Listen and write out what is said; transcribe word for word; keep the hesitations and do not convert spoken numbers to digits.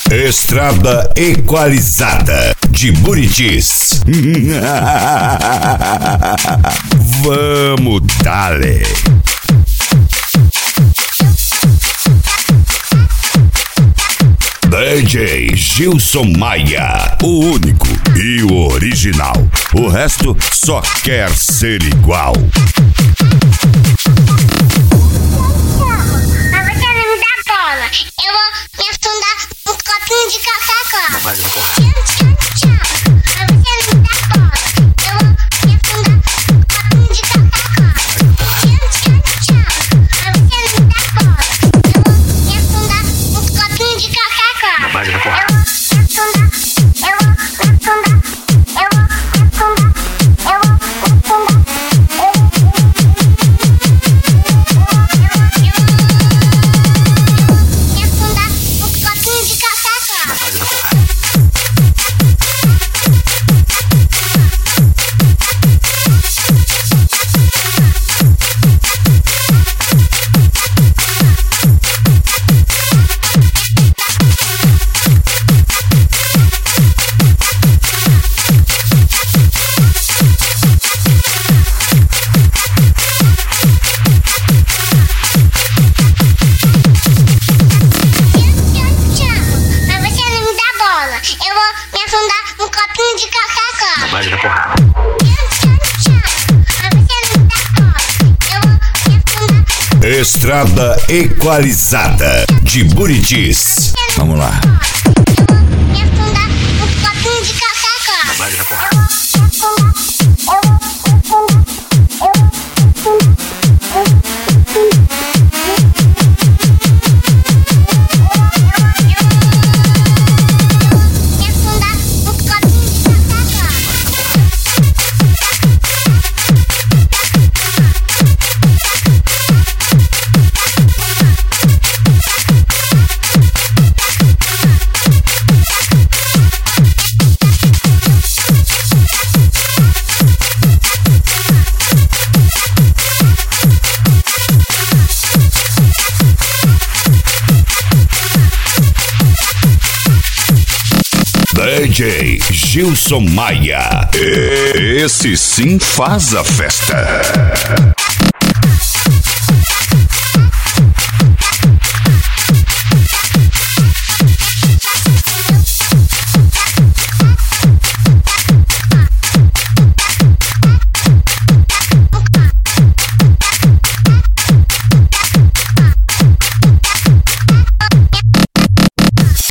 Estrada equalizada de Buritis. Vamos dale. D J Gilson Maia, o único e o original. O resto só quer ser igual. Mas você não me dá bola. Eu vou me afundar um copinho de Coca-Cola. Mas você não me dá bola. Eu vou me afundar um copinho de Coca-Cola. Mas você não me dá bola. Eu vou me afundar um copinho de Coca-Cola. Mas eu vou me afundar, eu vou me afundar, eu vou me afundar, eu vou me afundar. Um copinho de Coca-Cola. Mas na porrada. Estrada equalizada de Buritis. Vamos lá. Eu vou me afundar um copinho de Coca-Cola. Mas na porrada. D J Gilson Maia. Esse sim faz a festa.